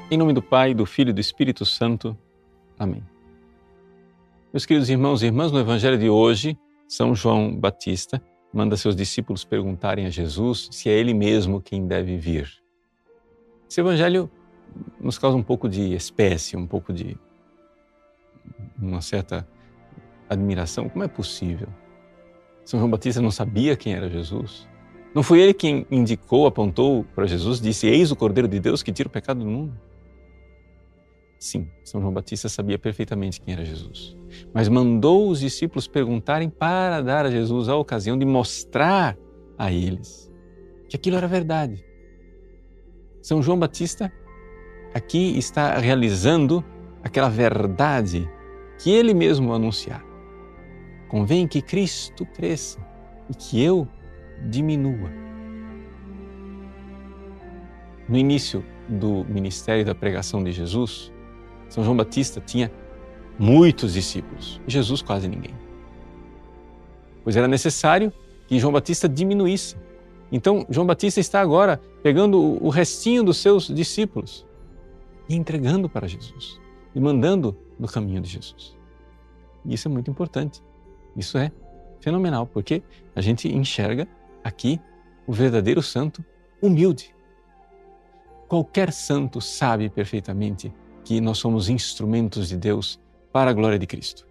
Em nome do Pai, do Filho e do Espírito Santo. Amém. Meus queridos irmãos e irmãs, no Evangelho de hoje, São João Batista manda seus discípulos perguntarem a Jesus se é Ele mesmo quem deve vir. Esse Evangelho nos causa um pouco de espécie, um pouco de uma certa admiração. Como é possível? São João Batista não sabia quem era Jesus? Não foi ele quem indicou, apontou para Jesus, disse: eis o Cordeiro de Deus que tira o pecado do mundo? Sim, São João Batista sabia perfeitamente quem era Jesus, mas mandou os discípulos perguntarem para dar a Jesus a ocasião de mostrar a eles que aquilo era verdade. São João Batista aqui está realizando aquela verdade que ele mesmo anunciara. Convém que Cristo cresça e que eu diminua. No início do ministério e da pregação de Jesus, São João Batista tinha muitos discípulos e Jesus quase ninguém. Pois era necessário que João Batista diminuísse. Então, João Batista está agora pegando o restinho dos seus discípulos e entregando para Jesus e mandando no caminho de Jesus. E isso é muito importante. Isso é fenomenal, porque a gente enxerga aqui o verdadeiro santo humilde. Qualquer santo sabe perfeitamente que nós somos instrumentos de Deus para a glória de Cristo.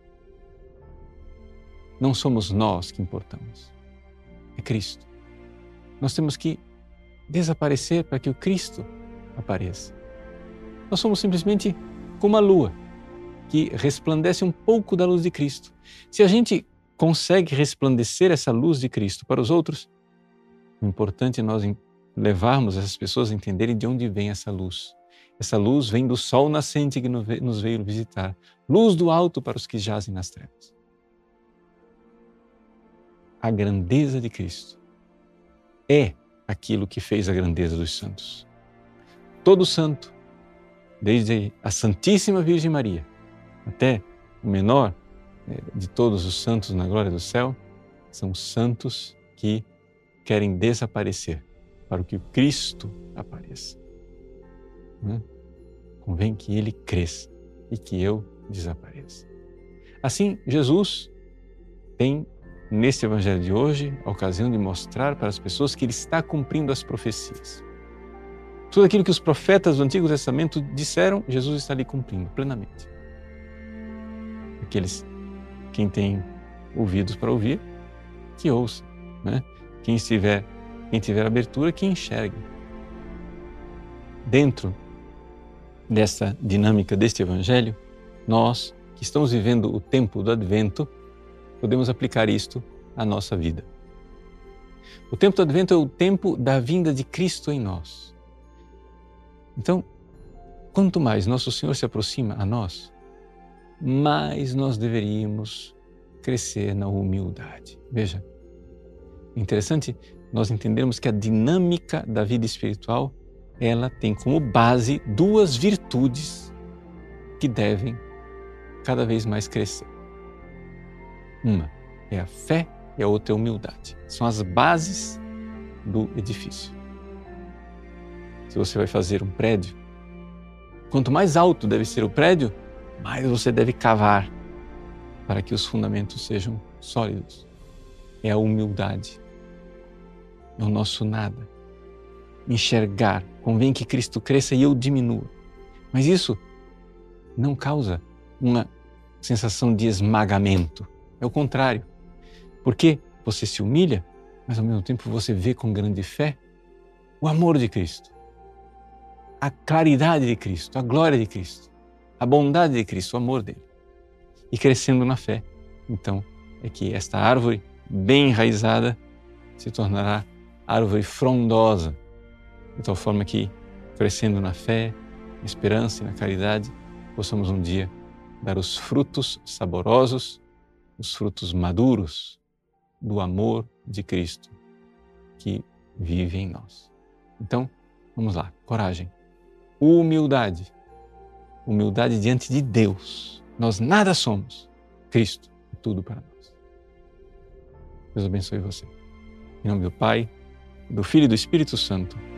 Não somos nós que importamos, é Cristo. Nós temos que desaparecer para que o Cristo apareça. Nós somos simplesmente como a lua, que resplandece um pouco da luz de Cristo. Se a gente consegue resplandecer essa luz de Cristo para os outros, o importante é nós levarmos essas pessoas a entenderem de onde vem essa luz. Essa luz vem do sol nascente que nos veio visitar. Luz do alto para os que jazem nas trevas. A grandeza de Cristo é aquilo que fez a grandeza dos santos. Todo santo, desde a Santíssima Virgem Maria até o menor de todos os santos na glória do céu, são santos que querem desaparecer para que o Cristo apareça. Convém que Ele cresça e que eu desapareça. Assim, Jesus tem, neste Evangelho de hoje, a ocasião de mostrar para as pessoas que Ele está cumprindo as profecias. Tudo aquilo que os profetas do Antigo Testamento disseram, Jesus está ali cumprindo plenamente. Quem tem ouvidos para ouvir, que ouça. Quem tiver abertura, que enxergue. Dentro dessa dinâmica deste Evangelho, nós que estamos vivendo o tempo do Advento, podemos aplicar isto à nossa vida. O tempo do Advento é o tempo da vinda de Cristo em nós. Então, quanto mais Nosso Senhor se aproxima a nós, mais nós deveríamos crescer na humildade. Veja, é interessante nós entendermos que a dinâmica da vida espiritual, ela tem como base duas virtudes que devem cada vez mais crescer. Uma é a fé e a outra é a humildade. São as bases do edifício. Se você vai fazer um prédio, quanto mais alto deve ser o prédio, mais você deve cavar para que os fundamentos sejam sólidos. É a humildade. É o nosso nada. Enxergar. Convém que Cristo cresça e eu diminua. Mas isso não causa uma sensação de esmagamento. É o contrário. Porque você se humilha, mas ao mesmo tempo você vê com grande fé o amor de Cristo, a claridade de Cristo, a glória de Cristo, a bondade de Cristo, o amor dele. E crescendo na fé, então, é que esta árvore bem enraizada se tornará árvore frondosa, de tal forma que, crescendo na fé, na esperança e na caridade, possamos um dia dar os frutos saborosos, os frutos maduros do amor de Cristo que vive em nós. Então, vamos lá, coragem, humildade, humildade diante de Deus. Nós nada somos, Cristo é tudo para nós. Deus abençoe você. Em nome do Pai, do Filho e do Espírito Santo.